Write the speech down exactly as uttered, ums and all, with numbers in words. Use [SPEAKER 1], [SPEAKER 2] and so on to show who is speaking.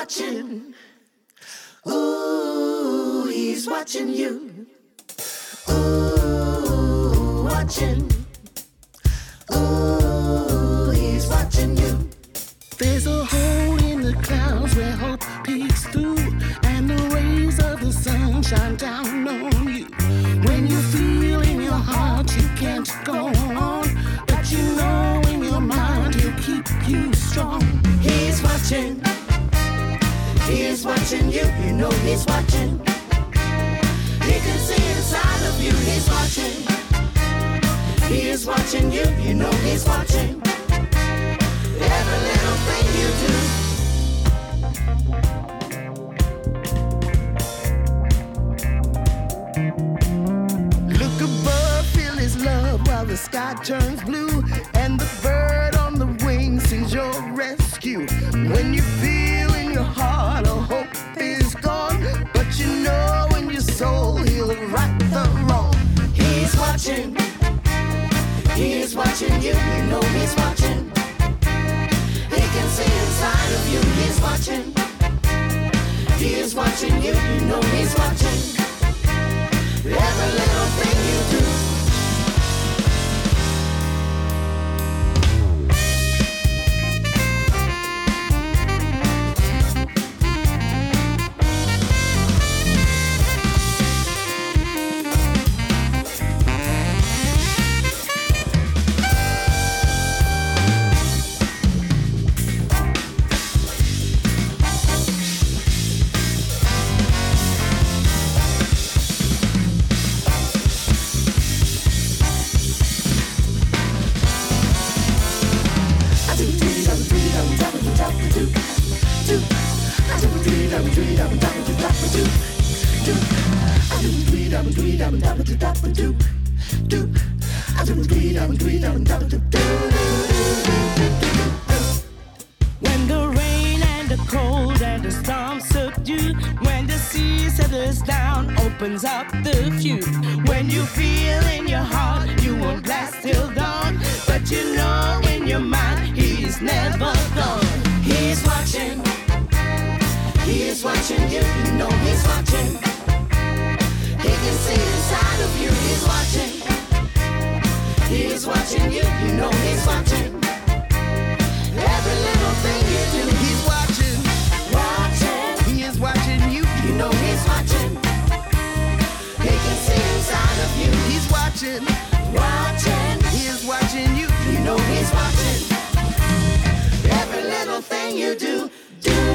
[SPEAKER 1] watching. Ooh, he's watching you. Ooh, watching. Ooh, he's watching you.
[SPEAKER 2] There's a hole in the clouds where hope peeks through, and the rays of the sun shine down on you. When you feel in your heart you can't go on, but you know in your mind he'll keep you strong.
[SPEAKER 1] He's watching. He's watching you. You know he's watching. He can see inside of you. He's watching. He is watching you. You know he's watching. Every little thing you do.
[SPEAKER 2] Look above, feel his love while the sky turns blue, and the bird on the wing sings your rescue. When you feel in your heart a hope is gone, but you know in your soul he'll right the wrong.
[SPEAKER 1] He's watching. He is watching you. You know he's watching. He can see inside of you. He's watching. He is watching you. You know he's watching. Every little thing you do.
[SPEAKER 2] When the rain and the cold and the storm subdue, when the sea settles down, opens up the view. When you feel in your heart you won't last till dawn, but you know in your mind he's never gone.
[SPEAKER 1] He's watching. He is watching you. You know he's watching. He can see inside of you. He's watching. He is watching you. You know he's watching. Every little thing you do.
[SPEAKER 2] He's watching,
[SPEAKER 1] Watching.
[SPEAKER 2] he is watching you.
[SPEAKER 1] You know he's watching. He can see inside of you.
[SPEAKER 2] He's watching,
[SPEAKER 1] Watching.
[SPEAKER 2] he is watching you.
[SPEAKER 1] You know he's watching. Every little thing you do. Do.